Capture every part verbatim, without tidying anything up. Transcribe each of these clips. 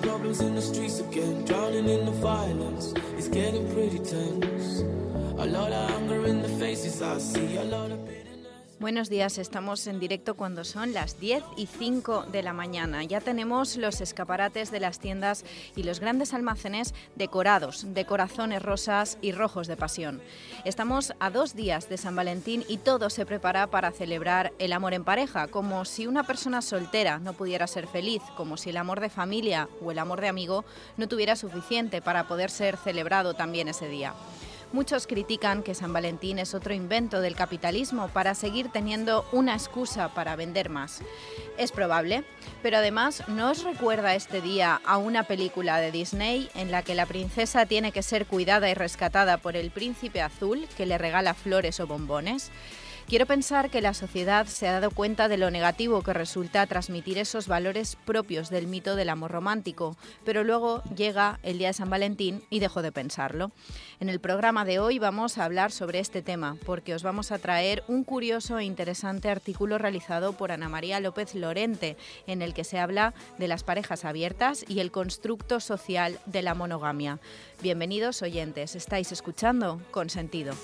problems in the streets again, drowning in the violence. It's getting pretty tense. A lot of anger in the faces I see, a lot of bitterness. Buenos días, estamos en directo cuando son las diez y cinco de la mañana. Ya tenemos los escaparates de las tiendas y los grandes almacenes decorados de corazones rosas y rojos de pasión. Estamos a dos días de San Valentín y todo se prepara para celebrar el amor en pareja, como si una persona soltera no pudiera ser feliz, como si el amor de familia o el amor de amigo no tuviera suficiente para poder ser celebrado también ese día. Muchos critican que San Valentín es otro invento del capitalismo para seguir teniendo una excusa para vender más. Es probable, pero además ¿no os recuerda este día a una película de Disney en la que la princesa tiene que ser cuidada y rescatada por el príncipe azul que le regala flores o bombones? Quiero pensar que la sociedad se ha dado cuenta de lo negativo que resulta transmitir esos valores propios del mito del amor romántico, pero luego llega el día de San Valentín y dejo de pensarlo. En el programa de hoy vamos a hablar sobre este tema, porque os vamos a traer un curioso e interesante artículo realizado por Ana María López Lorente, en el que se habla de las parejas abiertas y el constructo social de la monogamia. Bienvenidos oyentes, estáis escuchando Consentido.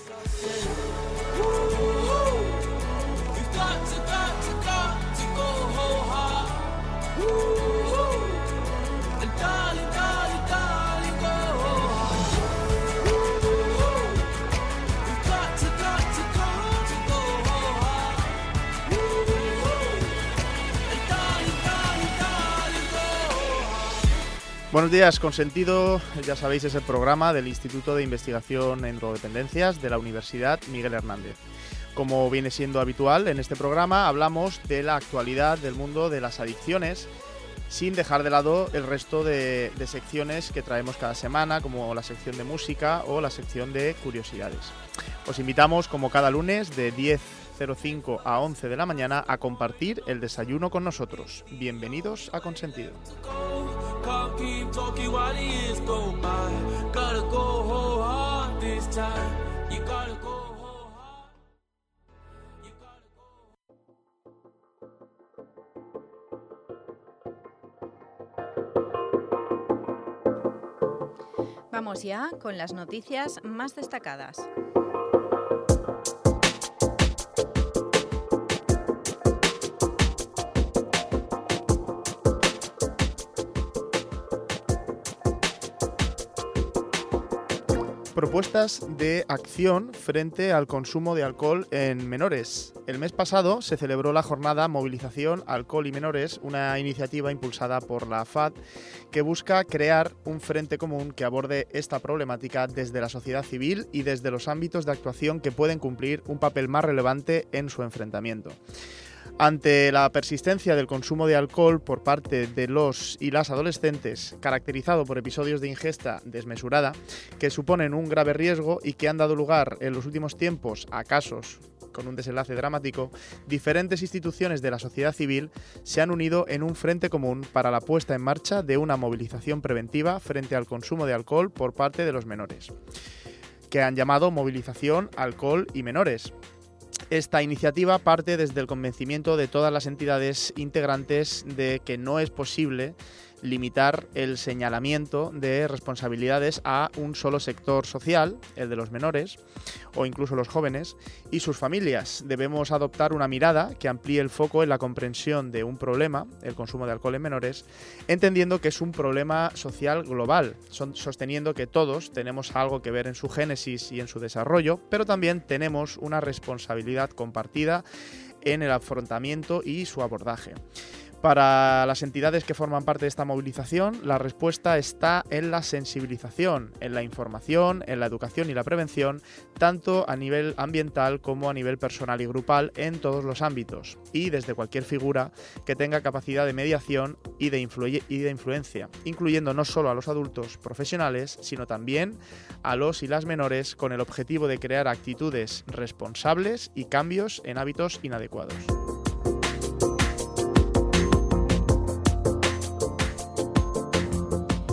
Buenos días, Consentido, ya sabéis, es el programa del Instituto de Investigación en Drogodependencias de la Universidad Miguel Hernández. Como viene siendo habitual en este programa, hablamos de la actualidad del mundo de las adicciones, sin dejar de lado el resto de, de secciones que traemos cada semana, como la sección de música o la sección de curiosidades. Os invitamos, como cada lunes, de diez cero cinco a once de la mañana, a compartir el desayuno con nosotros. Bienvenidos a Consentido. Can't keep talking while the years go by. Gotta go whole hard this time. You gotta go whole hard. You gotta go. Vamos ya con las noticias más destacadas. Propuestas de acción frente al consumo de alcohol en menores. El mes pasado se celebró la jornada Movilización Alcohol y Menores, una iniciativa impulsada por la F A D que busca crear un frente común que aborde esta problemática desde la sociedad civil y desde los ámbitos de actuación que pueden cumplir un papel más relevante en su enfrentamiento. Ante la persistencia del consumo de alcohol por parte de los y las adolescentes, caracterizado por episodios de ingesta desmesurada, que suponen un grave riesgo y que han dado lugar en los últimos tiempos a casos con un desenlace dramático, diferentes instituciones de la sociedad civil se han unido en un frente común para la puesta en marcha de una movilización preventiva frente al consumo de alcohol por parte de los menores, que han llamado Movilización Alcohol y Menores. Esta iniciativa parte desde el convencimiento de todas las entidades integrantes de que no es posible limitar el señalamiento de responsabilidades a un solo sector social, el de los menores o incluso los jóvenes y sus familias. Debemos adoptar una mirada que amplíe el foco en la comprensión de un problema, el consumo de alcohol en menores, entendiendo que es un problema social global, sosteniendo que todos tenemos algo que ver en su génesis y en su desarrollo, pero también tenemos una responsabilidad compartida en el afrontamiento y su abordaje. Para las entidades que forman parte de esta movilización, la respuesta está en la sensibilización, en la información, en la educación y la prevención, tanto a nivel ambiental como a nivel personal y grupal en todos los ámbitos, y desde cualquier figura que tenga capacidad de mediación y de, influ- y de influencia, incluyendo no solo a los adultos profesionales, sino también a los y las menores, con el objetivo de crear actitudes responsables y cambios en hábitos inadecuados. Y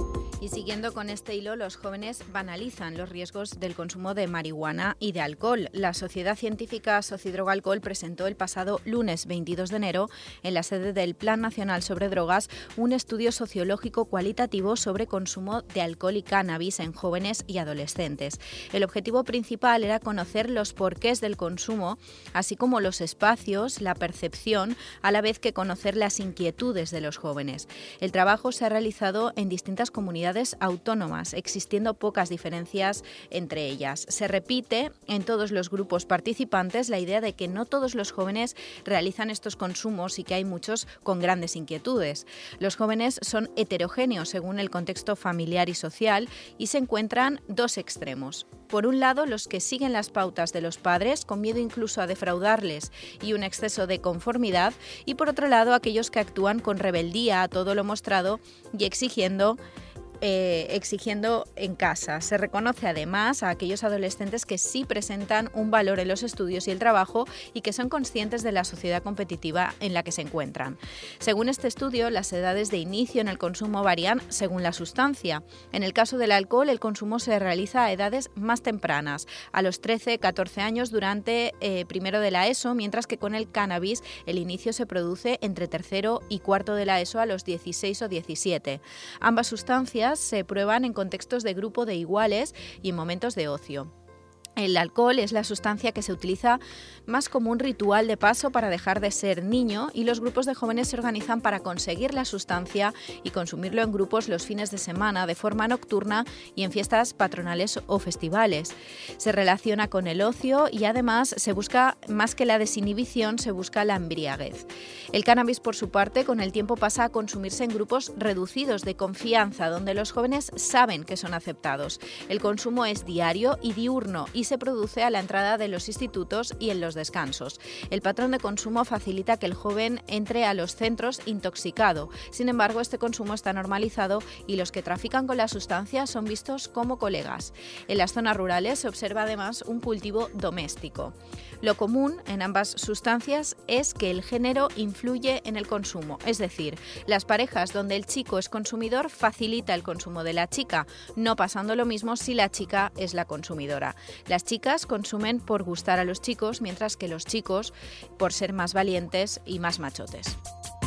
Y siguiendo con este hilo, los jóvenes banalizan los riesgos del consumo de marihuana y de alcohol. La Sociedad Científica Socidroga Alcohol presentó el pasado lunes veintidós de enero en la sede del Plan Nacional sobre Drogas un estudio sociológico cualitativo sobre consumo de alcohol y cannabis en jóvenes y adolescentes. El objetivo principal era conocer los porqués del consumo, así como los espacios, la percepción, a la vez que conocer las inquietudes de los jóvenes. El trabajo se ha realizado en distintas comunidades autónomas, existiendo pocas diferencias entre ellas. Se repite en todos los grupos participantes la idea de que no todos los jóvenes realizan estos consumos y que hay muchos con grandes inquietudes. Los jóvenes son heterogéneos según el contexto familiar y social y se encuentran dos extremos. Por un lado, los que siguen las pautas de los padres, con miedo incluso a defraudarles y un exceso de conformidad, y por otro lado, aquellos que actúan con rebeldía a todo lo mostrado y exigiendo Eh, exigiendo en casa. Se reconoce además a aquellos adolescentes que sí presentan un valor en los estudios y el trabajo y que son conscientes de la sociedad competitiva en la que se encuentran. Según este estudio, las edades de inicio en el consumo varían según la sustancia. En el caso del alcohol, el consumo se realiza a edades más tempranas, a los trece, catorce años durante eh, primero de la ESO, mientras que con el cannabis el inicio se produce entre tercero y cuarto de la ESO a los dieciséis o diecisiete. Ambas sustancias se prueban en contextos de grupo de iguales y en momentos de ocio. El alcohol es la sustancia que se utiliza más como un ritual de paso para dejar de ser niño y los grupos de jóvenes se organizan para conseguir la sustancia y consumirlo en grupos los fines de semana de forma nocturna y en fiestas patronales o festivales. Se relaciona con el ocio y además se busca, más que la desinhibición, se busca la embriaguez. El cannabis, por su parte, con el tiempo pasa a consumirse en grupos reducidos de confianza, donde los jóvenes saben que son aceptados. El consumo es diario y diurno y se produce a la entrada de los institutos y en los descansos. El patrón de consumo facilita que el joven entre a los centros intoxicado. Sin embargo, este consumo está normalizado y los que trafican con la sustancia son vistos como colegas. En las zonas rurales se observa además un cultivo doméstico. Lo común en ambas sustancias es que el género influye en el consumo, es decir, las parejas donde el chico es consumidor facilita el consumo de la chica, no pasando lo mismo si la chica es la consumidora. Las chicas consumen por gustar a los chicos, mientras que los chicos por ser más valientes y más machotes.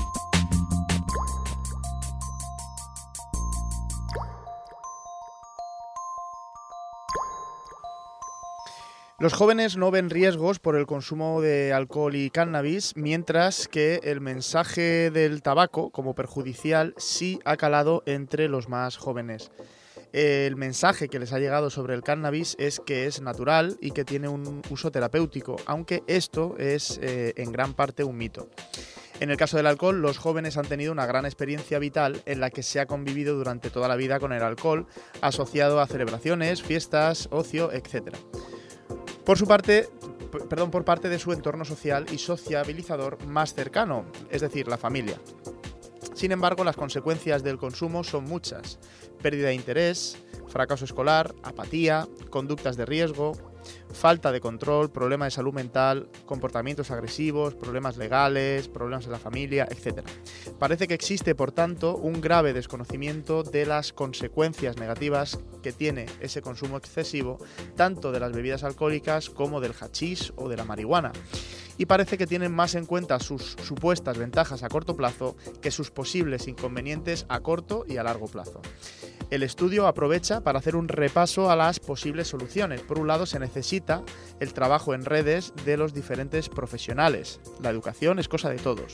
Los jóvenes no ven riesgos por el consumo de alcohol y cannabis, mientras que el mensaje del tabaco como perjudicial sí ha calado entre los más jóvenes. El mensaje que les ha llegado sobre el cannabis es que es natural y que tiene un uso terapéutico, aunque esto es eh, en gran parte un mito. En el caso del alcohol, los jóvenes han tenido una gran experiencia vital en la que se ha convivido durante toda la vida con el alcohol, asociado a celebraciones, fiestas, ocio, etcétera. Por su parte, perdón, por parte de su entorno social y sociabilizador más cercano, es decir, la familia. Sin embargo, las consecuencias del consumo son muchas: pérdida de interés, fracaso escolar, apatía, conductas de riesgo, falta de control, problemas de salud mental, comportamientos agresivos, problemas legales, problemas en la familia, etcétera. Parece que existe, por tanto, un grave desconocimiento de las consecuencias negativas que tiene ese consumo excesivo, tanto de las bebidas alcohólicas como del hachís o de la marihuana. Y parece que tienen más en cuenta sus supuestas ventajas a corto plazo que sus posibles inconvenientes a corto y a largo plazo. El estudio aprovecha para hacer un repaso a las posibles soluciones. Por un lado, se necesita el trabajo en redes de los diferentes profesionales. La educación es cosa de todos.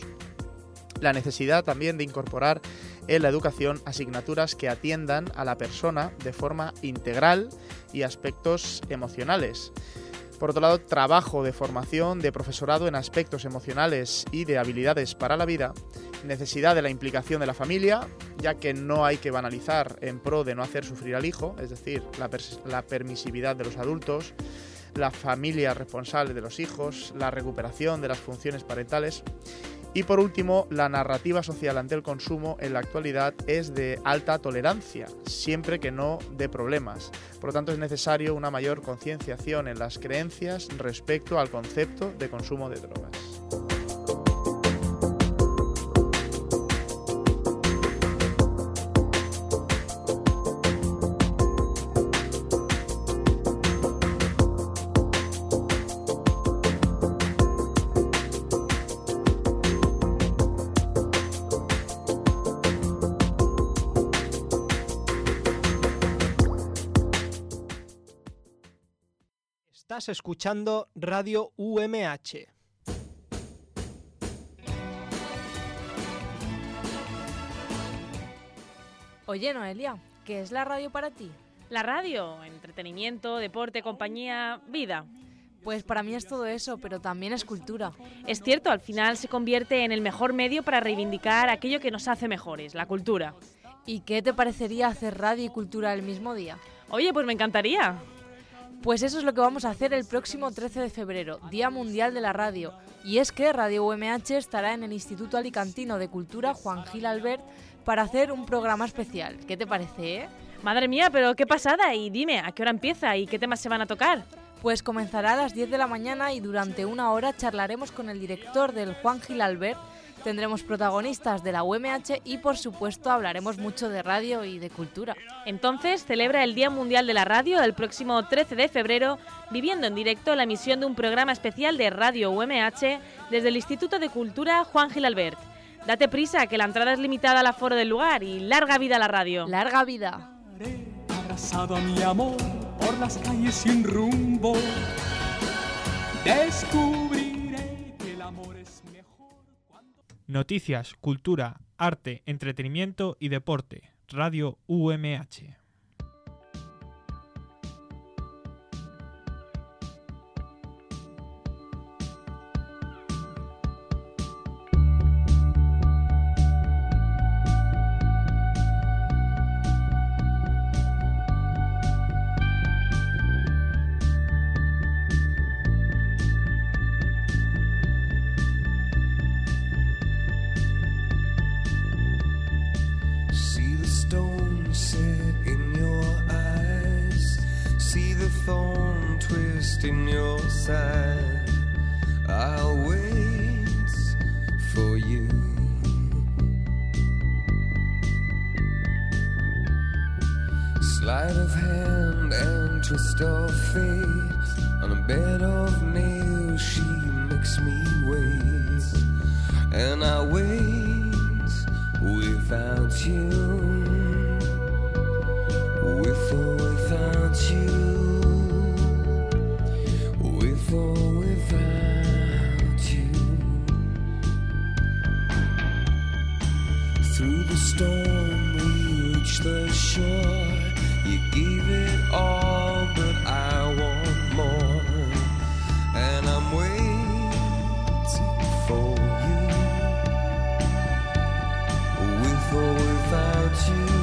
La necesidad también de incorporar en la educación asignaturas que atiendan a la persona de forma integral y aspectos emocionales. Por otro lado, trabajo de formación de profesorado en aspectos emocionales y de habilidades para la vida, necesidad de la implicación de la familia, ya que no hay que banalizar en pro de no hacer sufrir al hijo, es decir, la, pers- la permisividad de los adultos, la familia responsable de los hijos, la recuperación de las funciones parentales. Y por último, la narrativa social ante el consumo en la actualidad es de alta tolerancia, siempre que no dé problemas. Por lo tanto, es necesario una mayor concienciación en las creencias respecto al concepto de consumo de drogas. Estás escuchando Radio U M H. Oye, Noelia, ¿qué es la radio para ti? La radio, entretenimiento, deporte, compañía, vida. Pues para mí es todo eso, pero también es cultura. Es cierto, al final se convierte en el mejor medio para reivindicar aquello que nos hace mejores, la cultura. ¿Y qué te parecería hacer radio y cultura el mismo día? Oye, pues me encantaría. Pues eso es lo que vamos a hacer el próximo trece de febrero, Día Mundial de la Radio. Y es que Radio U M H estará en el Instituto Alicantino de Cultura Juan Gil Albert para hacer un programa especial. ¿Qué te parece, eh? Madre mía, pero qué pasada. Y dime, ¿a qué hora empieza y qué temas se van a tocar? Pues comenzará a las diez de la mañana y durante una hora charlaremos con el director del Juan Gil Albert. Tendremos protagonistas de la U M H y, por supuesto, hablaremos mucho de radio y de cultura. Entonces, celebra el Día Mundial de la Radio el próximo trece de febrero, viviendo en directo la emisión de un programa especial de Radio U M H desde el Instituto de Cultura Juan Gil Albert. Date prisa, que la entrada es limitada al aforo del lugar y larga vida a la radio. ¡Larga vida! Abrazado a mi amor por las calles sin rumbo, descubriré que el amor es mejor cuando... Noticias, cultura, arte, entretenimiento y deporte. Radio U M H. In your side, I'll wait for you. Sleight of hand and twist of fate, on a bed of nails she makes me wait, and I wait without you, with or without you. With or without you. Through the storm we reach the shore. You gave it all, but I want more. And I'm waiting for you. With or without you.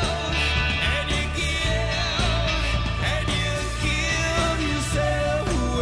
Yourself away.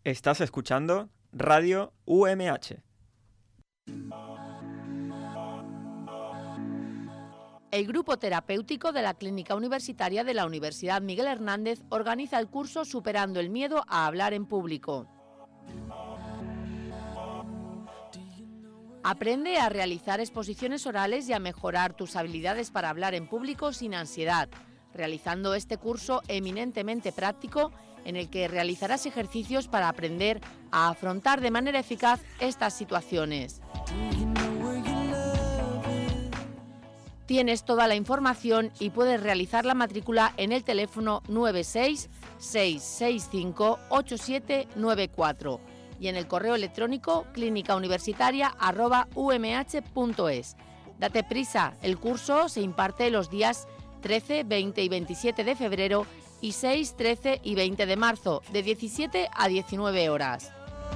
Estás escuchando Radio U M H. El grupo terapéutico de la Clínica Universitaria de la Universidad Miguel Hernández organiza el curso Superando el miedo a hablar en público. Aprende a realizar exposiciones orales y a mejorar tus habilidades para hablar en público sin ansiedad, realizando este curso eminentemente práctico en el que realizarás ejercicios para aprender a afrontar de manera eficaz estas situaciones. Tienes toda la información y puedes realizar la matrícula en el teléfono nueve seis seis seis cinco ocho siete nueve cuatro y en el correo electrónico clínicauniversitaria arroba u m h punto es. Date prisa, el curso se imparte los días trece, veinte y veintisiete de febrero y seis, trece y veinte de marzo, de diecisiete a diecinueve horas.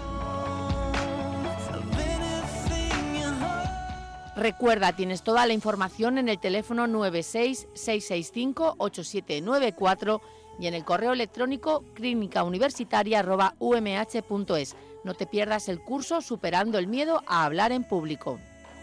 Recuerda, tienes toda la información en el teléfono nueve seis seis seis cinco ocho siete nueve cuatro y en el correo electrónico clínicauniversitaria arroba u m h punto es. No te pierdas el curso Superando el miedo a hablar en público.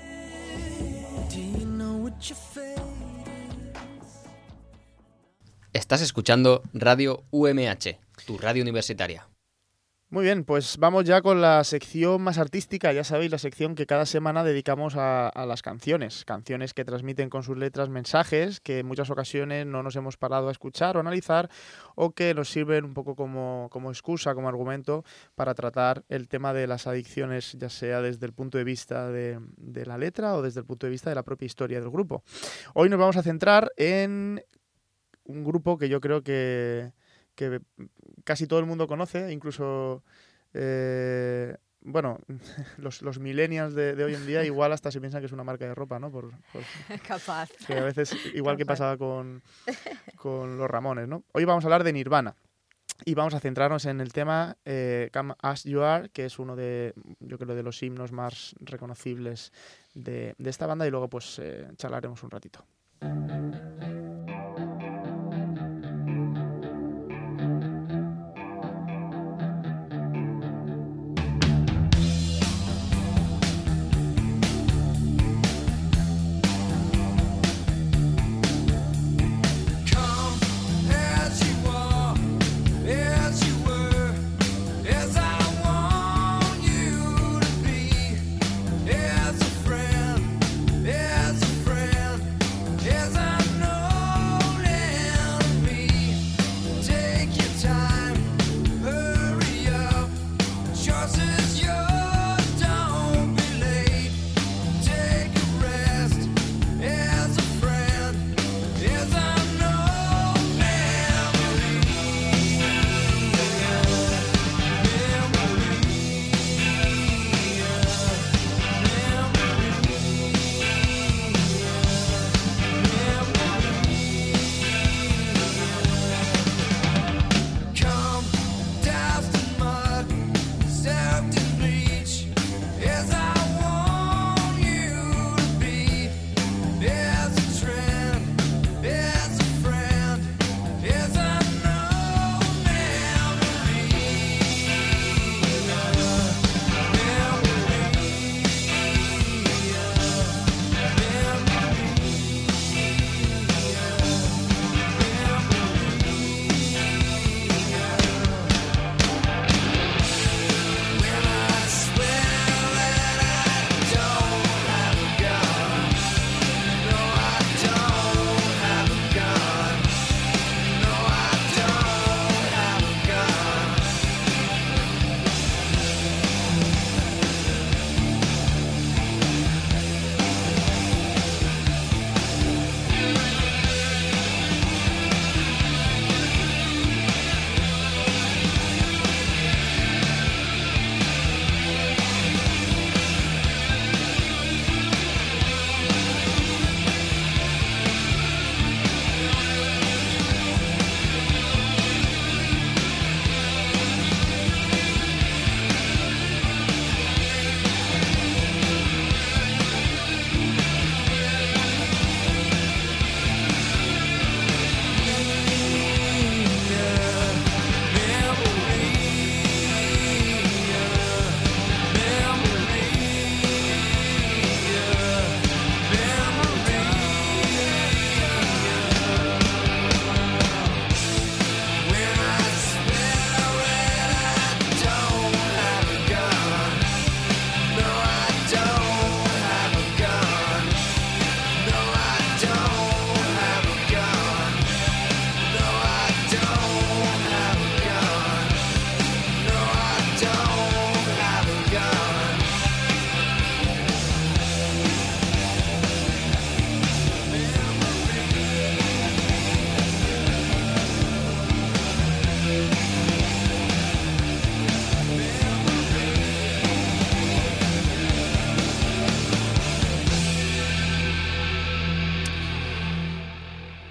Estás escuchando Radio U M H, tu radio universitaria. Muy bien, pues vamos ya con la sección más artística, ya sabéis, la sección que cada semana dedicamos a, a las canciones, canciones que transmiten con sus letras mensajes que en muchas ocasiones no nos hemos parado a escuchar o analizar o que nos sirven un poco como, como excusa, como argumento para tratar el tema de las adicciones, ya sea desde el punto de vista de, de la letra o desde el punto de vista de la propia historia del grupo. Hoy nos vamos a centrar en un grupo que yo creo que... que casi todo el mundo conoce, incluso, eh, bueno, los, los millennials de, de hoy en día igual hasta se piensan que es una marca de ropa, ¿no? Por, por, Capaz. Que a veces, igual Capaz. que pasaba con, con los Ramones, ¿no? Hoy vamos a hablar de Nirvana y vamos a centrarnos en el tema eh, Come As You Are, que es uno de, yo creo, de los himnos más reconocibles de, de esta banda y luego pues eh, charlaremos un ratito. As a friend, as a friend, as I know.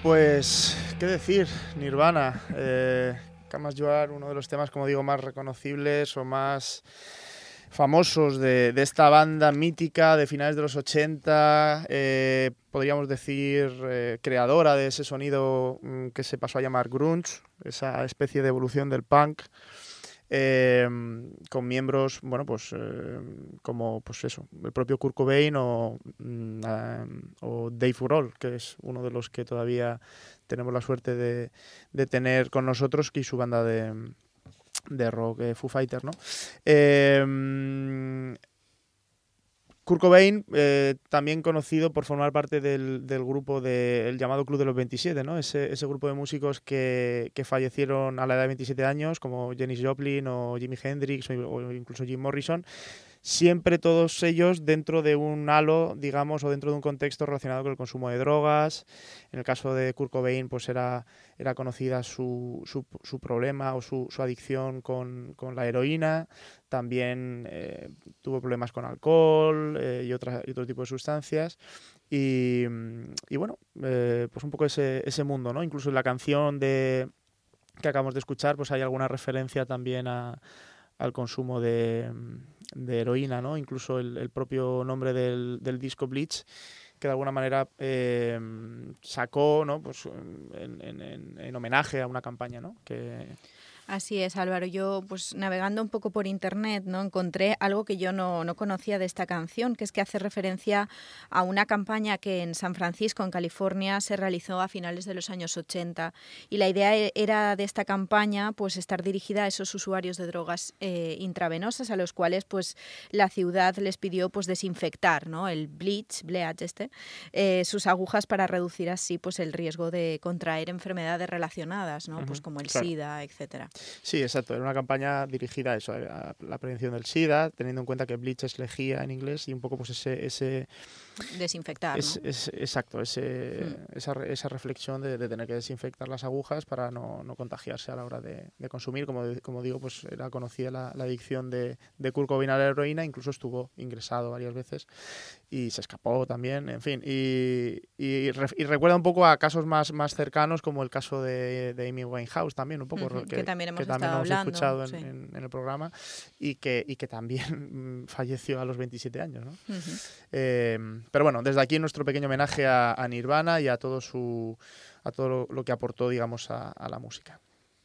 Pues, ¿qué decir? Nirvana, eh, Come As You Are, uno de los temas, como digo, más reconocibles o más famosos de, de esta banda mítica de finales de los ochenta, eh, podríamos decir eh, creadora de ese sonido mm, que se pasó a llamar grunge, esa especie de evolución del punk, eh, con miembros, bueno, pues eh, como pues eso, el propio Kurt Cobain o, mm, o Dave Grohl, que es uno de los que todavía tenemos la suerte de, de tener con nosotros, y su banda de de rock, eh, Foo Fighters, ¿no? Eh, Kurt Cobain, eh, también conocido por formar parte del, del grupo del llamado Club de los veintisiete, ¿no? Ese, ese grupo de músicos que, que fallecieron a la edad de veintisiete años, como Janis Joplin o Jimi Hendrix o, o incluso Jim Morrison, siempre todos ellos dentro de un halo, digamos, o dentro de un contexto relacionado con el consumo de drogas. En el caso de Kurt Cobain, pues era, era conocida su, su, su problema o su, su adicción con, con la heroína. También eh, tuvo problemas con alcohol eh, y, otra, y otro tipo de sustancias. Y, y bueno, eh, pues un poco ese, ese mundo, ¿no? Incluso en la canción de, que acabamos de escuchar, pues hay alguna referencia también a, al consumo de... de heroína, ¿no? Incluso el, el propio nombre del, del disco Bleach, que de alguna manera eh, sacó, ¿no? Pues en, en, en homenaje a una campaña, ¿no? Que... Así es, Álvaro. Yo, pues navegando un poco por internet, ¿no? Encontré algo que yo no, no conocía de esta canción, que es que hace referencia a una campaña que en San Francisco, en California, se realizó a finales de los años ochenta. Y la idea era de esta campaña, pues estar dirigida a esos usuarios de drogas eh, intravenosas, a los cuales, pues la ciudad les pidió, pues desinfectar, ¿no? El bleach, bleach este, eh, sus agujas para reducir así, pues el riesgo de contraer enfermedades relacionadas, ¿no? Uh-huh. Pues como el claro. SIDA, etcétera. Sí, exacto. Era una campaña dirigida a eso, a la prevención del SIDA, teniendo en cuenta que bleach es lejía en inglés y un poco pues ese... ese desinfectar, es, ¿no? es, exacto, ese, hmm. esa, esa reflexión de, de tener que desinfectar las agujas para no, no contagiarse a la hora de, de consumir. Como, como digo, pues era conocida la, la adicción de, de Kurt Cobain a la heroína, incluso estuvo ingresado varias veces y se escapó también, en fin. Y, y, y recuerda un poco a casos más, más cercanos, como el caso de, de Amy Winehouse también, un poco. Uh-huh, que, que también hemos, que también hemos hablando, escuchado en, sí. en, en el programa y que, y que también falleció a los veintisiete años, ¿no? Uh-huh. Eh, pero bueno, desde aquí nuestro pequeño homenaje a, a Nirvana y a todo su a todo lo, lo que aportó, digamos, a, a la música.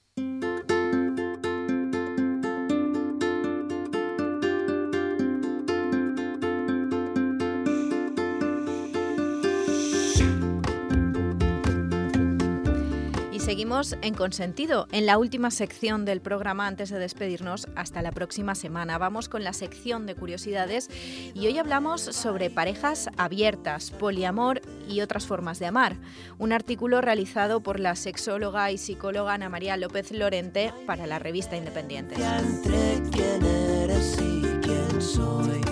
Seguimos en Consentido, en la última sección del programa antes de despedirnos hasta la próxima semana. Vamos con la sección de curiosidades y hoy hablamos sobre parejas abiertas, poliamor y otras formas de amar. Un artículo realizado por la sexóloga y psicóloga Ana María López Lorente para la revista Independiente. Entre quién eres y quién soy.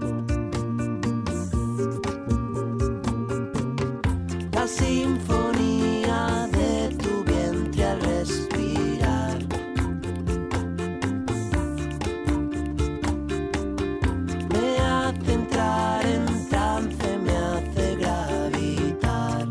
La sinfonía de tu vientre al respirar. Me hace entrar en trance, me hace gravitar.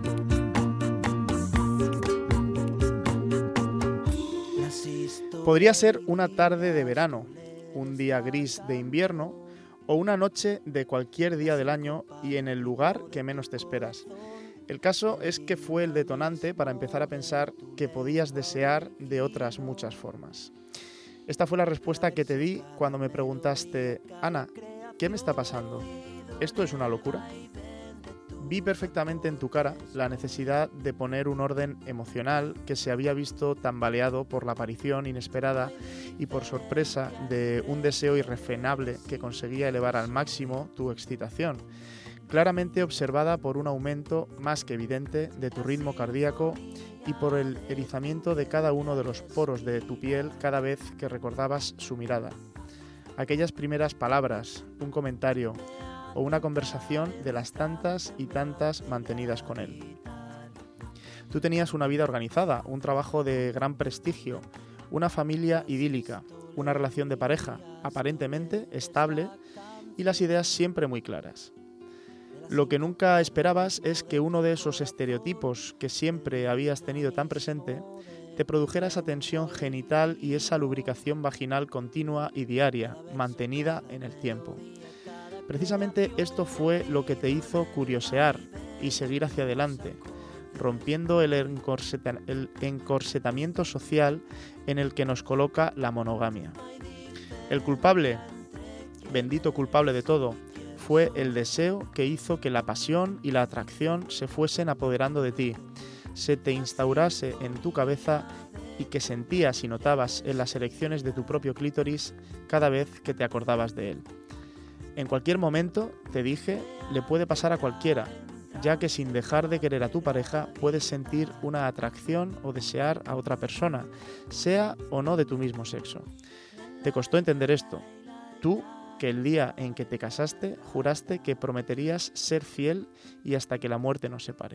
Podría ser una tarde de verano, un día gris de invierno o una noche de cualquier día del año y en el lugar que menos te esperas. El caso es que fue el detonante para empezar a pensar que podías desear de otras muchas formas. Esta fue la respuesta que te di cuando me preguntaste: Ana, ¿qué me está pasando? ¿Esto es una locura? Vi perfectamente en tu cara la necesidad de poner un orden emocional que se había visto tambaleado por la aparición inesperada y por sorpresa de un deseo irrefrenable que conseguía elevar al máximo tu excitación, claramente observada por un aumento más que evidente de tu ritmo cardíaco y por el erizamiento de cada uno de los poros de tu piel cada vez que recordabas su mirada. Aquellas primeras palabras, un comentario o una conversación de las tantas y tantas mantenidas con él. Tú tenías una vida organizada, un trabajo de gran prestigio, una familia idílica, una relación de pareja aparentemente estable y las ideas siempre muy claras. Lo que nunca esperabas es que uno de esos estereotipos que siempre habías tenido tan presente te produjera esa tensión genital y esa lubricación vaginal continua y diaria, mantenida en el tiempo. Precisamente esto fue lo que te hizo curiosear y seguir hacia adelante, rompiendo el, encorseta- el encorsetamiento social en el que nos coloca la monogamia. El culpable, bendito culpable de todo, fue el deseo que hizo que la pasión y la atracción se fuesen apoderando de ti, se te instaurase en tu cabeza y que sentías y notabas en las erecciones de tu propio clítoris cada vez que te acordabas de él. En cualquier momento, te dije, le puede pasar a cualquiera, ya que sin dejar de querer a tu pareja puedes sentir una atracción o desear a otra persona, sea o no de tu mismo sexo. Te costó entender esto. Tú, que el día en que te casaste, juraste que prometerías ser fiel y hasta que la muerte nos separe.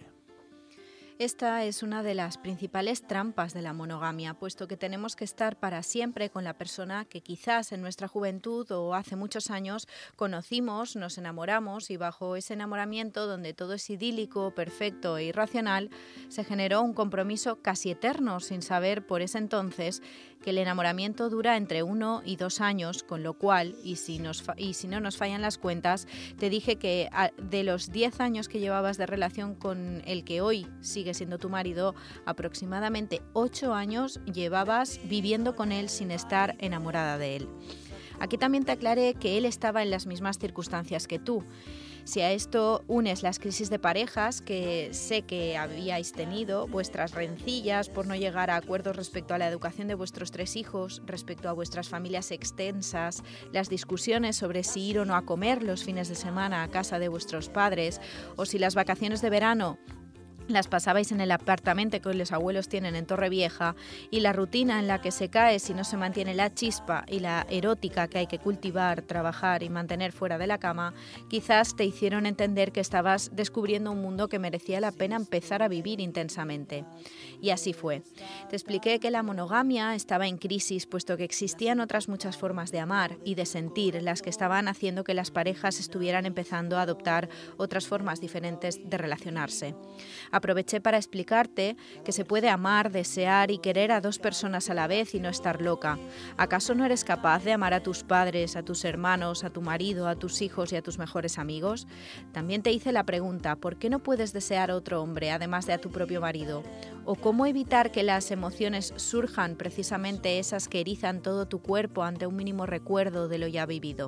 Esta es una de las principales trampas de la monogamia, puesto que tenemos que estar para siempre con la persona que quizás en nuestra juventud o hace muchos años conocimos, nos enamoramos y bajo ese enamoramiento, donde todo es idílico, perfecto e irracional, se generó un compromiso casi eterno, sin saber por ese entonces que el enamoramiento dura entre uno y dos años, con lo cual, y si, nos fa- y si no nos fallan las cuentas, te dije que a- de los diez años que llevabas de relación con el que hoy sigue siendo tu marido, aproximadamente ocho años llevabas viviendo con él sin estar enamorada de él. Aquí también te aclaré que él estaba en las mismas circunstancias que tú. Si a esto unes las crisis de parejas que sé que habíais tenido, vuestras rencillas por no llegar a acuerdos respecto a la educación de vuestros tres hijos, respecto a vuestras familias extensas, las discusiones sobre si ir o no a comer los fines de semana a casa de vuestros padres, o si las vacaciones de verano las pasabais en el apartamento que los abuelos tienen en Torrevieja, y la rutina en la que se cae si no se mantiene la chispa y la erótica que hay que cultivar, trabajar y mantener fuera de la cama, quizás te hicieron entender que estabas descubriendo un mundo que merecía la pena empezar a vivir intensamente. Y así fue. Te expliqué que la monogamia estaba en crisis, puesto que existían otras muchas formas de amar y de sentir, las que estaban haciendo que las parejas estuvieran empezando a adoptar otras formas diferentes de relacionarse. Aproveché para explicarte que se puede amar, desear y querer a dos personas a la vez y no estar loca. ¿Acaso no eres capaz de amar a tus padres, a tus hermanos, a tu marido, a tus hijos y a tus mejores amigos? También te hice la pregunta, ¿por qué no puedes desear a otro hombre, además de a tu propio marido? ¿O cómo evitar que las emociones surjan, precisamente esas que erizan todo tu cuerpo ante un mínimo recuerdo de lo ya vivido?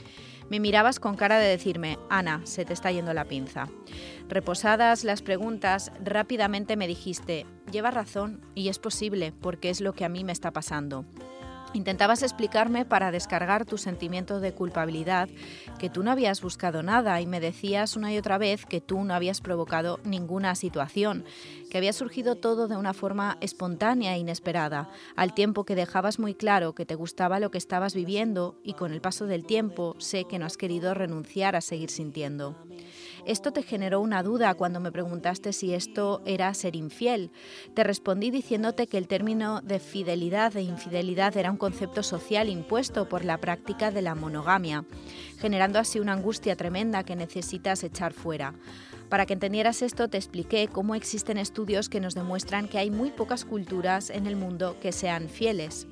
Me mirabas con cara de decirme, Ana, se te está yendo la pinza. Reposadas las preguntas, rápidamente me dijiste, llevas razón y es posible porque es lo que a mí me está pasando. Intentabas explicarme para descargar tu sentimiento de culpabilidad, que tú no habías buscado nada, y me decías una y otra vez que tú no habías provocado ninguna situación, que había surgido todo de una forma espontánea e inesperada, al tiempo que dejabas muy claro que te gustaba lo que estabas viviendo y con el paso del tiempo sé que no has querido renunciar a seguir sintiendo. Esto te generó una duda cuando me preguntaste si esto era ser infiel. Te respondí diciéndote que el término de fidelidad e infidelidad era un concepto social impuesto por la práctica de la monogamia, generando así una angustia tremenda que necesitas echar fuera. Para que entendieras esto, te expliqué cómo existen estudios que nos demuestran que hay muy pocas culturas en el mundo que sean fieles.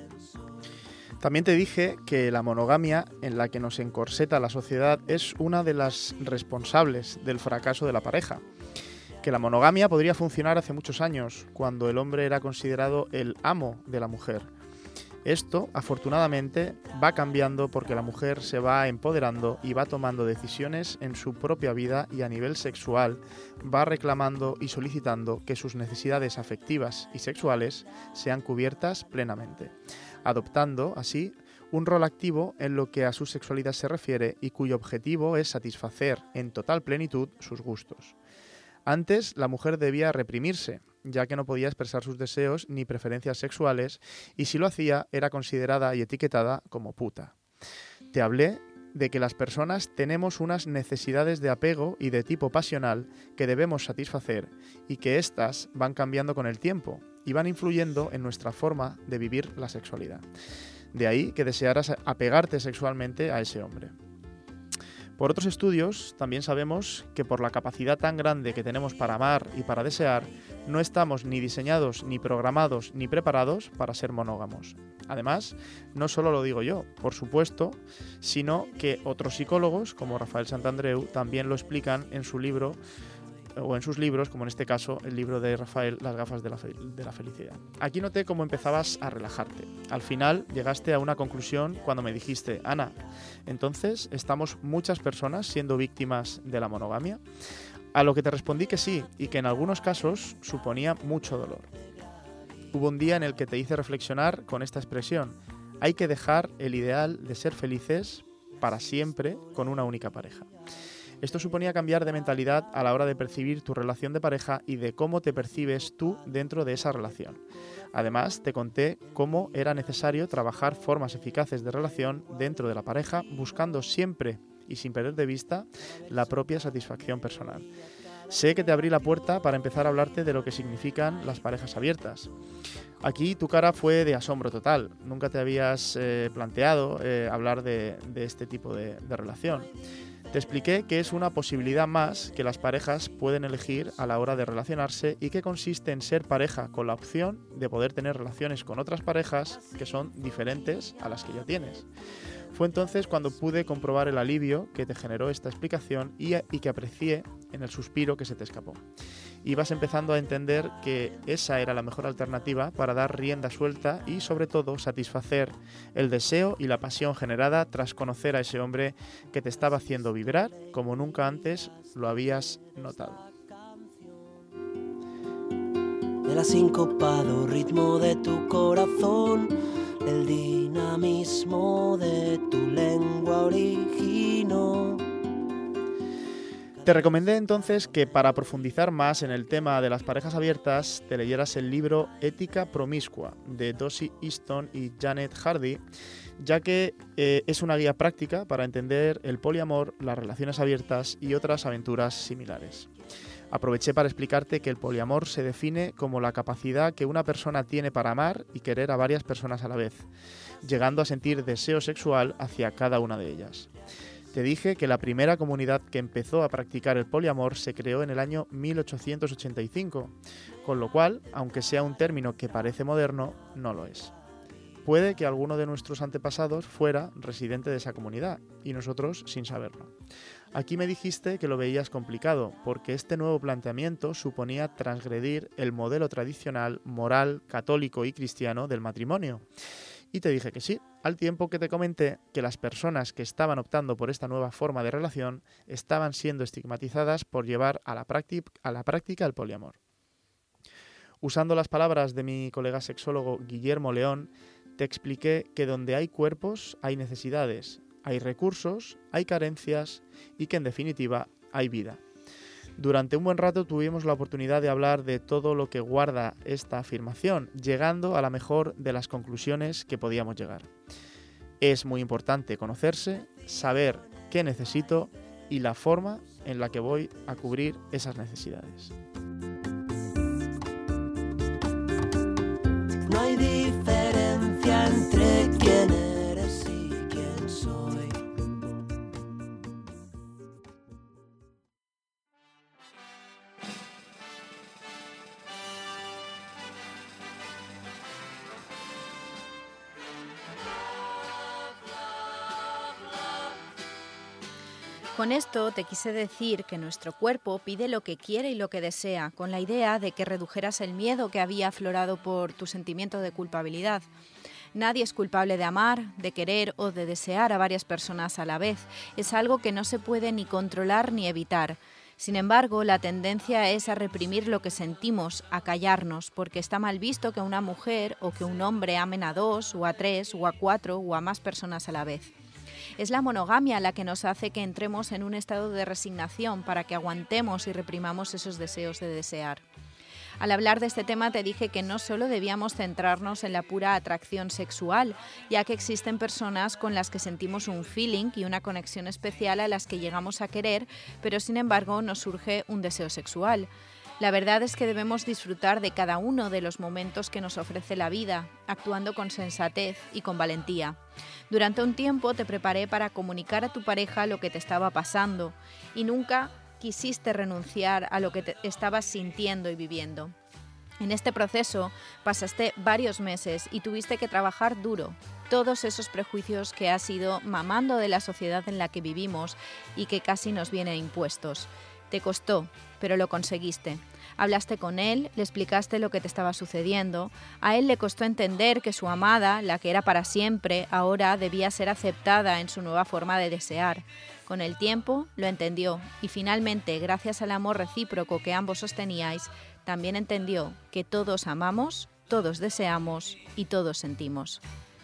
También te dije que la monogamia en la que nos encorseta la sociedad es una de las responsables del fracaso de la pareja. Que la monogamia podría funcionar hace muchos años, cuando el hombre era considerado el amo de la mujer. Esto, afortunadamente, va cambiando porque la mujer se va empoderando y va tomando decisiones en su propia vida y a nivel sexual va reclamando y solicitando que sus necesidades afectivas y sexuales sean cubiertas plenamente, adoptando, así, un rol activo en lo que a su sexualidad se refiere y cuyo objetivo es satisfacer en total plenitud sus gustos. Antes, la mujer debía reprimirse, ya que no podía expresar sus deseos ni preferencias sexuales, y si lo hacía, era considerada y etiquetada como puta. Te hablé de que las personas tenemos unas necesidades de apego y de tipo pasional que debemos satisfacer y que éstas van cambiando con el tiempo y van influyendo en nuestra forma de vivir la sexualidad. De ahí que desearas apegarte sexualmente a ese hombre. Por otros estudios, también sabemos que por la capacidad tan grande que tenemos para amar y para desear, no estamos ni diseñados, ni programados, ni preparados para ser monógamos. Además, no solo lo digo yo, por supuesto, sino que otros psicólogos, como Rafael Santandreu, también lo explican en su libro, o en sus libros, como en este caso el libro de Rafael, Las gafas de la, fe- de la felicidad. Aquí noté cómo empezabas a relajarte. Al final llegaste a una conclusión cuando me dijiste, Ana, entonces estamos muchas personas siendo víctimas de la monogamia. A lo que te respondí que sí, y que en algunos casos suponía mucho dolor. Hubo un día en el que te hice reflexionar con esta expresión: hay que dejar el ideal de ser felices para siempre con una única pareja. Esto suponía cambiar de mentalidad a la hora de percibir tu relación de pareja y de cómo te percibes tú dentro de esa relación. Además, te conté cómo era necesario trabajar formas eficaces de relación dentro de la pareja, buscando siempre y sin perder de vista la propia satisfacción personal. Sé que te abrí la puerta para empezar a hablarte de lo que significan las parejas abiertas. Aquí tu cara fue de asombro total. Nunca te habías eh, planteado eh, hablar de, de este tipo de, de relación. Te expliqué que es una posibilidad más que las parejas pueden elegir a la hora de relacionarse y que consiste en ser pareja con la opción de poder tener relaciones con otras parejas que son diferentes a las que ya tienes. Fue entonces cuando pude comprobar el alivio que te generó esta explicación y, y que aprecié en el suspiro que se te escapó. Ibas empezando a entender que esa era la mejor alternativa para dar rienda suelta y, sobre todo, satisfacer el deseo y la pasión generada tras conocer a ese hombre que te estaba haciendo vibrar como nunca antes lo habías notado. El asincopado ritmo de tu corazón, el dinamismo de tu lengua originó. Te recomendé entonces que para profundizar más en el tema de las parejas abiertas te leyeras el libro Ética Promiscua de Dossie Easton y Janet Hardy, ya que eh, es una guía práctica para entender el poliamor, las relaciones abiertas y otras aventuras similares. Aproveché para explicarte que el poliamor se define como la capacidad que una persona tiene para amar y querer a varias personas a la vez, llegando a sentir deseo sexual hacia cada una de ellas. Te dije que la primera comunidad que empezó a practicar el poliamor se creó en el año mil ochocientos ochenta y cinco, con lo cual, aunque sea un término que parece moderno, no lo es. Puede que alguno de nuestros antepasados fuera residente de esa comunidad, y nosotros sin saberlo. Aquí me dijiste que lo veías complicado, porque este nuevo planteamiento suponía transgredir el modelo tradicional, moral, católico y cristiano del matrimonio. Y te dije que sí, al tiempo que te comenté que las personas que estaban optando por esta nueva forma de relación estaban siendo estigmatizadas por llevar a la práctica, a la práctica el poliamor. Usando las palabras de mi colega sexólogo Guillermo León, te expliqué que donde hay cuerpos hay necesidades, hay recursos, hay carencias y que en definitiva hay vida. Durante un buen rato tuvimos la oportunidad de hablar de todo lo que guarda esta afirmación, llegando a la mejor de las conclusiones que podíamos llegar. Es muy importante conocerse, saber qué necesito y la forma en la que voy a cubrir esas necesidades. No hay diferencia entre quién eres y quién soy. Con esto te quise decir que nuestro cuerpo pide lo que quiere y lo que desea, con la idea de que redujeras el miedo que había aflorado por tu sentimiento de culpabilidad. Nadie es culpable de amar, de querer o de desear a varias personas a la vez. Es algo que no se puede ni controlar ni evitar. Sin embargo, la tendencia es a reprimir lo que sentimos, a callarnos, porque está mal visto que una mujer o que un hombre amen a dos, o a tres, o a cuatro, o a más personas a la vez. Es la monogamia la que nos hace que entremos en un estado de resignación para que aguantemos y reprimamos esos deseos de desear. Al hablar de este tema te dije que no solo debíamos centrarnos en la pura atracción sexual, ya que existen personas con las que sentimos un feeling y una conexión especial a las que llegamos a querer, pero sin embargo nos surge un deseo sexual. La verdad es que debemos disfrutar de cada uno de los momentos que nos ofrece la vida, actuando con sensatez y con valentía. Durante un tiempo te preparé para comunicar a tu pareja lo que te estaba pasando y nunca quisiste renunciar a lo que te estabas sintiendo y viviendo. En este proceso pasaste varios meses y tuviste que trabajar duro todos esos prejuicios que has ido mamando de la sociedad en la que vivimos y que casi nos vienen impuestos. Te costó, pero lo conseguiste. Hablaste con él, le explicaste lo que te estaba sucediendo. A él le costó entender que su amada, la que era para siempre, ahora debía ser aceptada en su nueva forma de desear. Con el tiempo lo entendió y finalmente, gracias al amor recíproco que ambos sosteníais, también entendió que todos amamos, todos deseamos y todos sentimos.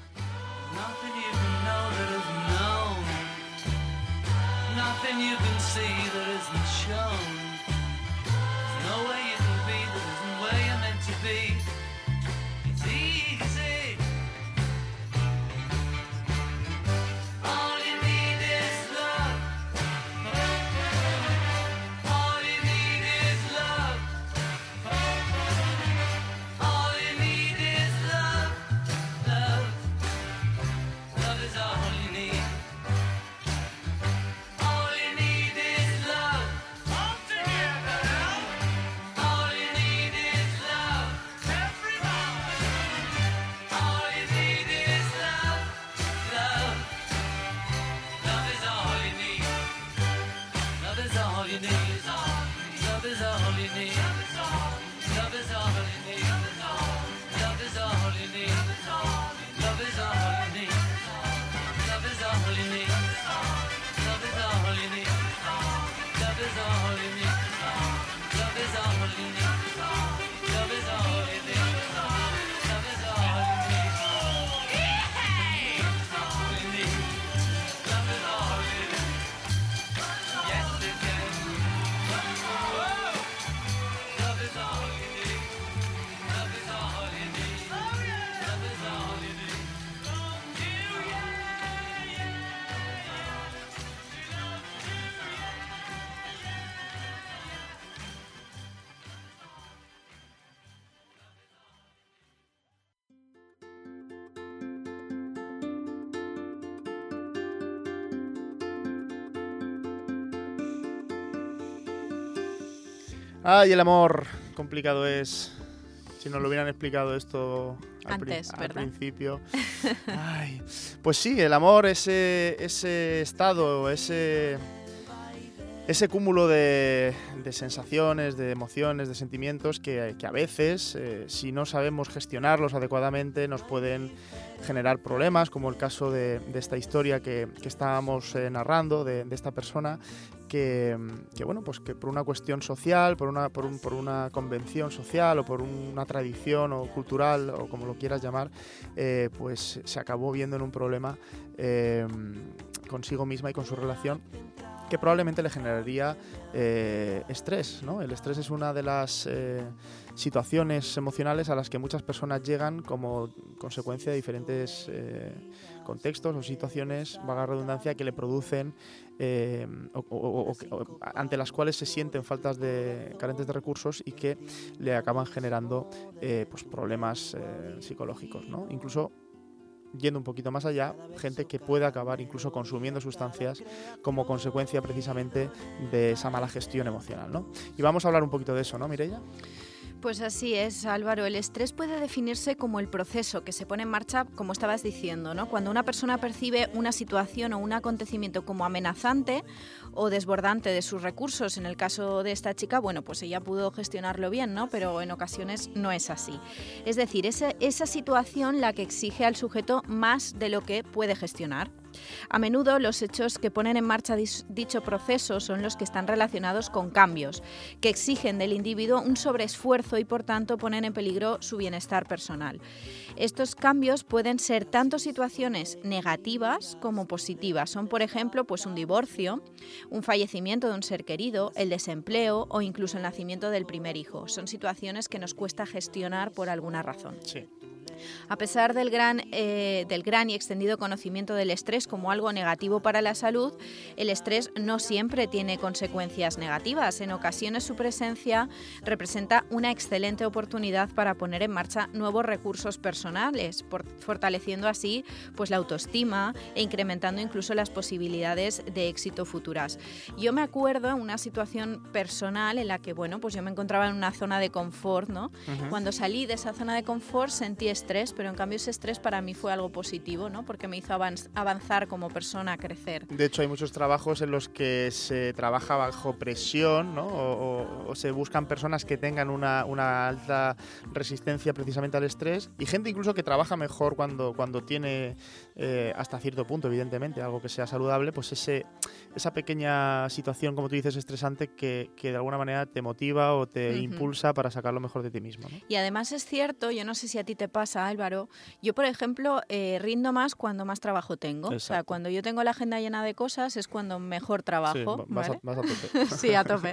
Ay, el amor, complicado es. Si nos lo hubieran explicado esto al, Antes, pri- al ¿verdad? principio. Ay, pues sí, el amor, ese, ese estado, ese, ese cúmulo de, de sensaciones, de emociones, de sentimientos que, que a veces, eh, si no sabemos gestionarlos adecuadamente, nos pueden generar problemas, como el caso de, de esta historia que, que estábamos eh, narrando, de, de esta persona, que, que bueno, pues que por una cuestión social, por una, por, un, por una convención social o por una tradición o cultural o como lo quieras llamar, eh, pues se acabó viendo en un problema eh, consigo misma y con su relación, que probablemente le generaría eh, estrés, ¿no? El estrés es una de las eh, situaciones emocionales a las que muchas personas llegan como consecuencia de diferentes eh, contextos o situaciones, vaga redundancia, que le producen eh, o, o, o, o ante las cuales se sienten faltas de carentes de recursos y que le acaban generando eh, pues problemas eh, psicológicos, ¿no? Incluso yendo un poquito más allá, gente que puede acabar incluso consumiendo sustancias como consecuencia precisamente de esa mala gestión emocional, ¿no? Y vamos a hablar un poquito de eso, ¿no, Mireia? Pues así es, Álvaro. El estrés puede definirse como el proceso que se pone en marcha, como estabas diciendo, ¿no? Cuando una persona percibe una situación o un acontecimiento como amenazante o desbordante de sus recursos. En el caso de esta chica, bueno, pues ella pudo gestionarlo bien, ¿no? Pero en ocasiones no es así. Es decir, esa, esa situación la que exige al sujeto más de lo que puede gestionar. A menudo los hechos que ponen en marcha dicho proceso son los que están relacionados con cambios que exigen del individuo un sobreesfuerzo y por tanto ponen en peligro su bienestar personal. Estos cambios pueden ser tanto situaciones negativas como positivas. Son, por ejemplo, pues un divorcio, un fallecimiento de un ser querido, el desempleo o incluso el nacimiento del primer hijo. Son situaciones que nos cuesta gestionar por alguna razón. Sí. A pesar del gran, eh, del gran y extendido conocimiento del estrés como algo negativo para la salud, el estrés no siempre tiene consecuencias negativas. En ocasiones su presencia representa una excelente oportunidad para poner en marcha nuevos recursos personales, por, fortaleciendo así pues, la autoestima e incrementando incluso las posibilidades de éxito futuras. Yo me acuerdo en una situación personal en la que bueno, pues yo me encontraba en una zona de confort, ¿no? Uh-huh. Cuando salí de esa zona de confort sentí estrés, pero en cambio ese estrés para mí fue algo positivo, ¿no? Porque me hizo avanzar como persona, crecer. De hecho, hay muchos trabajos en los que se trabaja bajo presión, ¿no? O, o, o se buscan personas que tengan una, una alta resistencia precisamente al estrés, y gente incluso que trabaja mejor cuando, cuando tiene, eh, hasta cierto punto, evidentemente, algo que sea saludable, pues ese, esa pequeña situación, como tú dices, estresante, que, que de alguna manera te motiva o te uh-huh. impulsa para sacar lo mejor de ti mismo, ¿no? Y además es cierto, yo no sé si a ti te pasa, Álvaro, yo por ejemplo eh, rindo más cuando más trabajo tengo. Exacto. O sea, cuando yo tengo la agenda llena de cosas es cuando mejor trabajo. Sí, vas, ¿vale? a, vas a tope. Sí, a tope.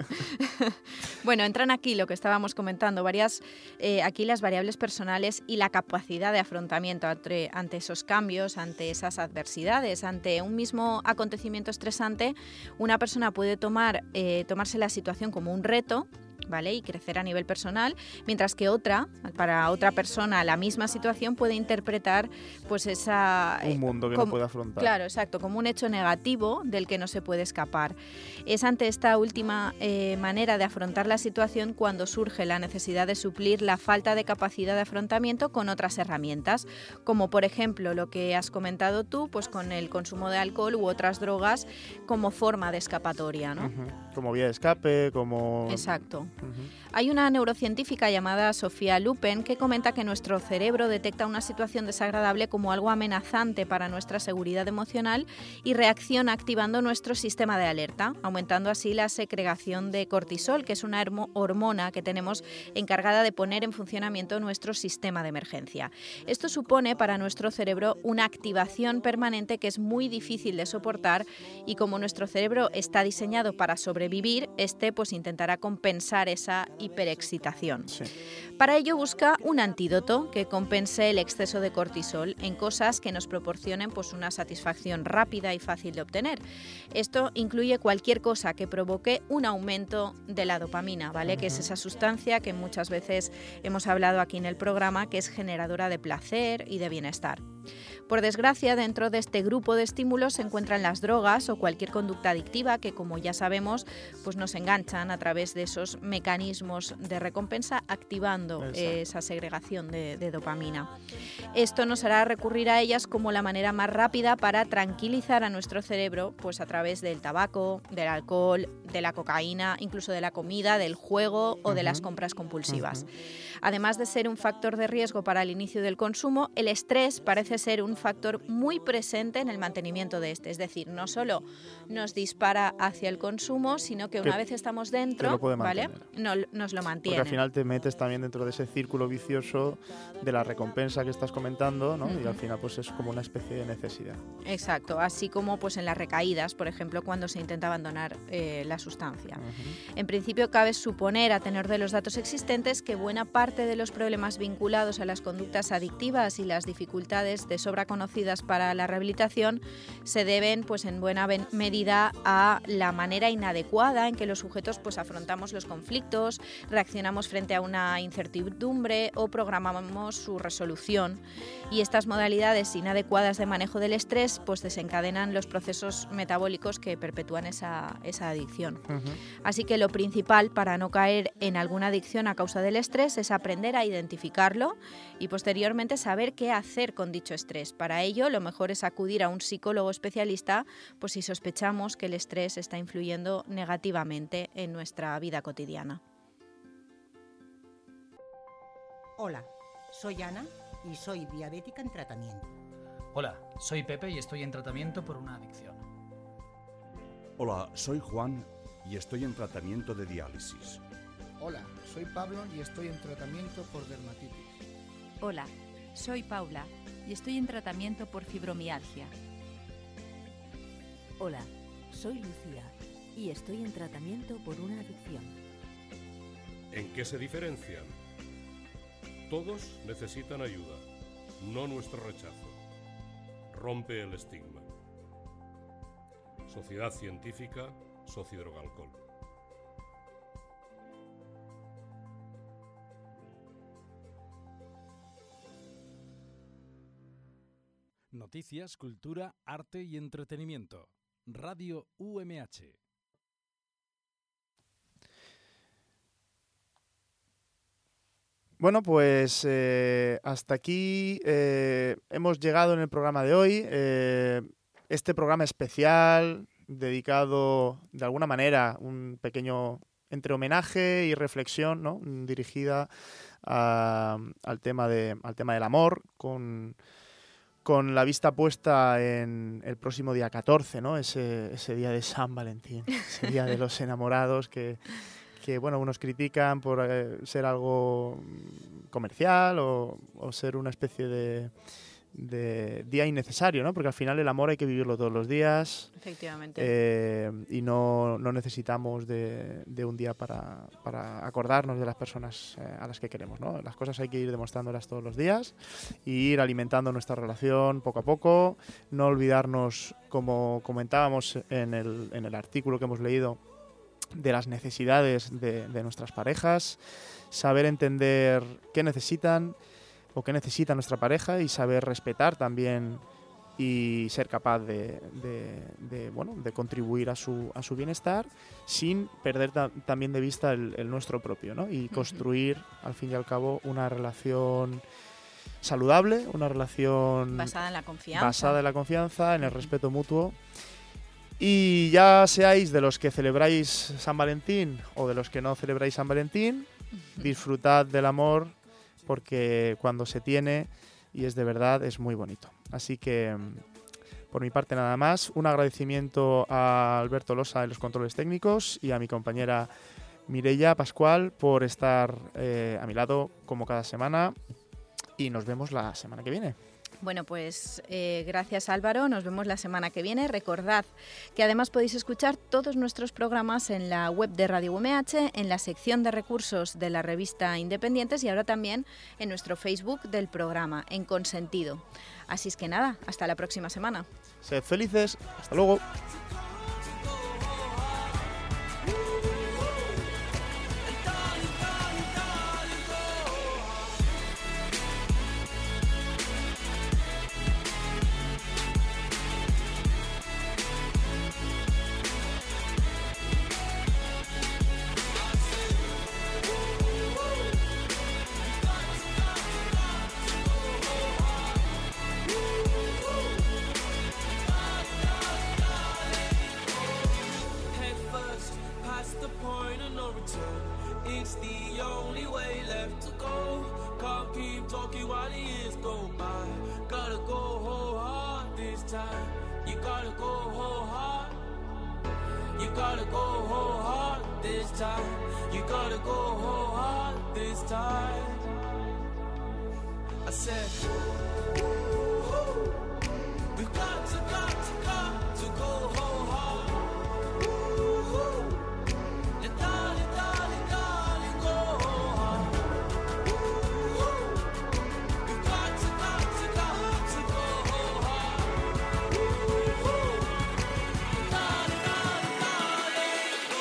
Bueno, entran aquí lo que estábamos comentando, varias eh, aquí las variables personales y la capacidad de afrontamiento ante, ante esos cambios, ante esas adversidades, ante un mismo acontecimiento estresante. Una persona puede tomar eh, tomarse la situación como un reto, ¿vale? Y crecer a nivel personal, mientras que otra, para otra persona, la misma situación puede interpretar pues esa... Un mundo que como, no puede afrontar. Claro, exacto, como un hecho negativo del que no se puede escapar. Es ante esta última eh, manera de afrontar la situación cuando surge la necesidad de suplir la falta de capacidad de afrontamiento con otras herramientas, como por ejemplo lo que has comentado tú, pues con el consumo de alcohol u otras drogas como forma de escapatoria, ¿no? Uh-huh. Como vía de escape, como... Exacto. Uh-huh. Hay una neurocientífica llamada Sofía Lupen que comenta que nuestro cerebro detecta una situación desagradable como algo amenazante para nuestra seguridad emocional y reacciona activando nuestro sistema de alerta, aumentando así la segregación de cortisol, que es una hormona que tenemos encargada de poner en funcionamiento nuestro sistema de emergencia. Esto supone para nuestro cerebro una activación permanente que es muy difícil de soportar, y como nuestro cerebro está diseñado para sobrevivir, este pues intentará compensar esa hiperexcitación. Sí. Para ello busca un antídoto que compense el exceso de cortisol en cosas que nos proporcionen pues, una satisfacción rápida y fácil de obtener. Esto incluye cualquier cosa que provoque un aumento de la dopamina, ¿vale? Uh-huh. Que es esa sustancia que muchas veces hemos hablado aquí en el programa, que es generadora de placer y de bienestar. Por desgracia, dentro de este grupo de estímulos se encuentran las drogas o cualquier conducta adictiva que, como ya sabemos, pues nos enganchan a través de esos mecanismos de recompensa, activando eh, esa segregación de, de dopamina. Esto nos hará recurrir a ellas como la manera más rápida para tranquilizar a nuestro cerebro, pues a través del tabaco, del alcohol, de la cocaína, incluso de la comida, del juego o uh-huh. de las compras compulsivas. Uh-huh. Además de ser un factor de riesgo para el inicio del consumo, el estrés parece ser un factor muy presente en el mantenimiento de este. Es decir, no solo nos dispara hacia el consumo, sino que una que, vez estamos dentro, ¿vale? No, nos lo mantiene. Porque al final te metes también dentro de ese círculo vicioso de la recompensa que estás comentando, ¿no? Uh-huh. Y al final pues es como una especie de necesidad. Exacto, así como pues en las recaídas, por ejemplo, cuando se intenta abandonar eh, la sustancia. Uh-huh. En principio cabe suponer, a tenor de los datos existentes, que buena parte de los problemas vinculados a las conductas adictivas y las dificultades de sobra conocidas para la rehabilitación se deben pues en buena medida a la manera inadecuada en que los sujetos pues afrontamos los conflictos, reaccionamos frente a una incertidumbre o programamos su resolución, y estas modalidades inadecuadas de manejo del estrés pues desencadenan los procesos metabólicos que perpetúan esa, esa adicción. Uh-huh. Así que lo principal para no caer en alguna adicción a causa del estrés es aprender a identificarlo y posteriormente saber qué hacer con dicho estrés. Para ello, lo mejor es acudir a un psicólogo especialista pues si sospechamos que el estrés está influyendo negativamente en nuestra vida cotidiana. Hola, soy Ana y soy diabética en tratamiento. Hola, soy Pepe y estoy en tratamiento por una adicción. Hola, soy Juan y estoy en tratamiento de diálisis. Hola, soy Pablo y estoy en tratamiento por dermatitis. Hola, soy Paula y estoy en tratamiento por fibromialgia. Hola, soy Lucía y estoy en tratamiento por una adicción. ¿En qué se diferencian? Todos necesitan ayuda. no nuestro rechazo. Rompe el estigma. Sociedad Científica Sociodrogalcohol. Noticias, cultura, arte y entretenimiento. Radio U M H. Bueno, pues eh, hasta aquí eh, hemos llegado en el programa de hoy. Eh, este programa especial dedicado, de alguna manera, un pequeño entre homenaje y reflexión, ¿no? Dirigida a, al, tema de, al tema del amor, con, con la vista puesta en el próximo día catorce, ¿no? Ese, ese día de San Valentín, ese día de los enamorados que... que bueno, unos critican por eh, ser algo comercial o, o ser una especie de, de día innecesario, ¿no? Porque al final el amor hay que vivirlo todos los días. Efectivamente. Eh, y no, no necesitamos de, de un día para, para acordarnos de las personas eh, a las que queremos, ¿no? Las cosas hay que ir demostrándolas todos los días y ir alimentando nuestra relación poco a poco. No olvidarnos, como comentábamos en el, en el artículo que hemos leído, de las necesidades de, de nuestras parejas, saber entender qué necesitan o qué necesita nuestra pareja y saber respetar también y ser capaz de, de, de, bueno, de contribuir a su, a su bienestar sin perder ta- también de vista el, el nuestro propio, ¿no? Y construir, al fin y al cabo, una relación saludable, una relación basada en la confianza, basada en la confianza, en el respeto mutuo. Y ya seáis de los que celebráis San Valentín o de los que no celebráis San Valentín, disfrutad del amor porque cuando se tiene y es de verdad es muy bonito. Así que por mi parte nada más, un agradecimiento a Alberto Losa en los controles técnicos y a mi compañera Mireia Pascual por estar eh, a mi lado como cada semana y nos vemos la semana que viene. Bueno, pues eh, gracias Álvaro, nos vemos la semana que viene. Recordad que además podéis escuchar todos nuestros programas en la web de Radio U M H, en la sección de recursos de la revista Independientes y ahora también en nuestro Facebook del programa, en Consentido. Así es que nada, hasta la próxima semana. Sed felices, hasta luego. It's the only way left to go. Can't keep talking while the years go by. Gotta go whole hard this time. You gotta go whole hard. You gotta go whole hard this time. You gotta go whole hard this time. I said, we've got to, got to, got to go whole hard. And darling, darling, darling, go hard. We've got to, got to, got to go whole hard. Darling, darling, darling, go.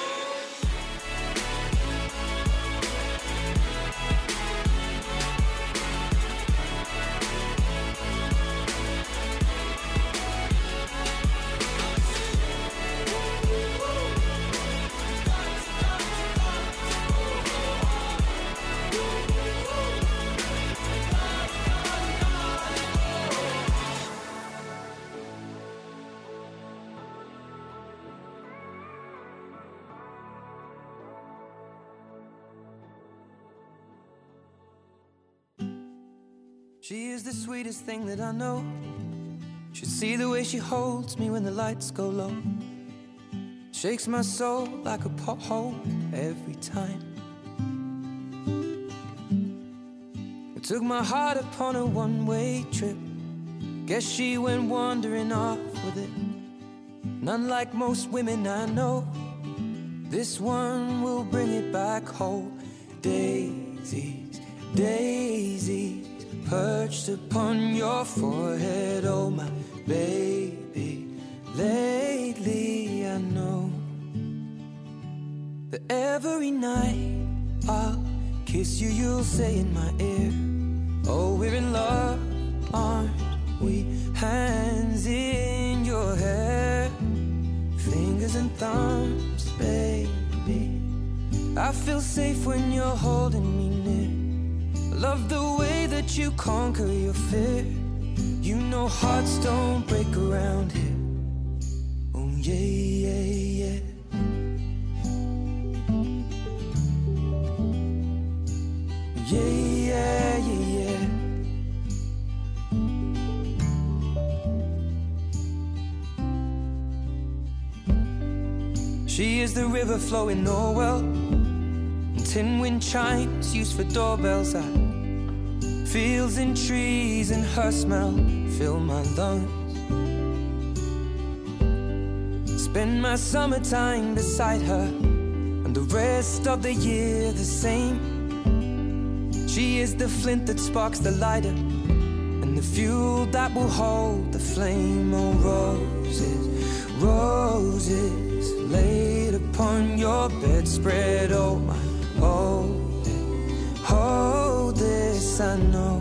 She is the sweetest thing that I know. Should see the way she holds me when the lights go low. Shakes my soul like a pothole every time. I took my heart upon a one-way trip. Guess she went wandering off with it. And unlike most women I know, this one will bring it back home. Daisies, daisies, perched upon your forehead, oh my baby. Lately I know that every night I'll kiss you, you'll say in my ear, oh, we're in love, aren't we? Hands in your hair, fingers and thumbs, baby. I feel safe when you're holding me near. Love the way that you conquer your fear. You know hearts don't break around here. Oh yeah, yeah, yeah. Yeah, yeah, yeah, yeah. She is the river flowing Norwell, and tin wind chimes used for doorbells at fields and trees, and her smell fill my lungs. Spend my summertime beside her, and the rest of the year the same. She is the flint that sparks the lighter, and the fuel that will hold the flame. Oh, roses, roses laid upon your bedspread. Oh, my, hold it, hold this. I know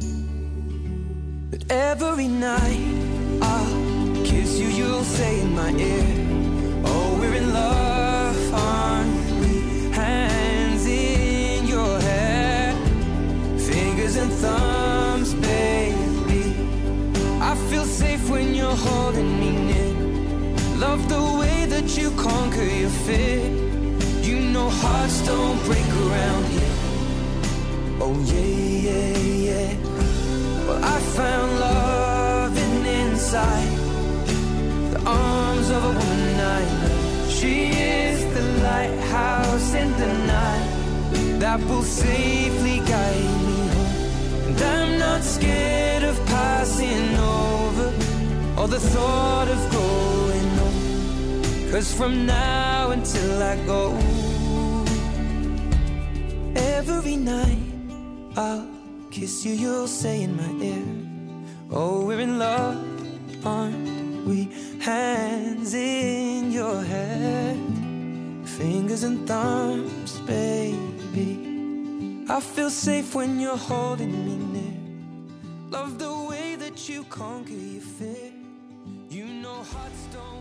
that every night I'll kiss you, you'll say in my ear, oh, we're in love, aren't we? Hands in your hair, fingers and thumbs, baby. I feel safe when you're holding me near. Love the way that you conquer your fear. You know hearts don't break around here. Oh yeah, yeah, yeah. Well, I found love in inside the arms of a woman I know. She is the lighthouse in the night that will safely guide me home. And I'm not scared of passing over, or the thought of growing old. Cause from now until I go, every night I'll kiss you, you'll say in my ear, oh, we're in love, aren't we? Hands in your hair, fingers and thumbs, baby. I feel safe when you're holding me near. Love the way that you conquer your fear. You know hearts don't